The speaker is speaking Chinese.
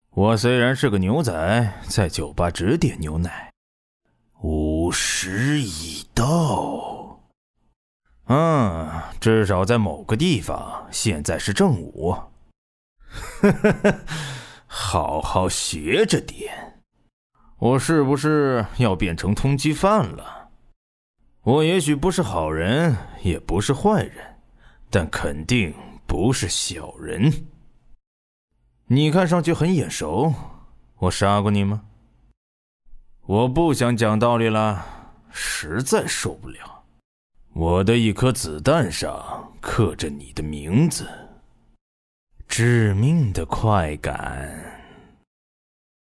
我虽然是个牛仔，在酒吧只点牛奶。50已到。至少在某个地方，现在是正午。好好学着点。我是不是要变成通缉犯了？我也许不是好人，也不是坏人，但肯定不是小人。你看上去很眼熟，我杀过你吗？我不想讲道理了，实在受不了。我的一颗子弹上刻着你的名字，致命的快感。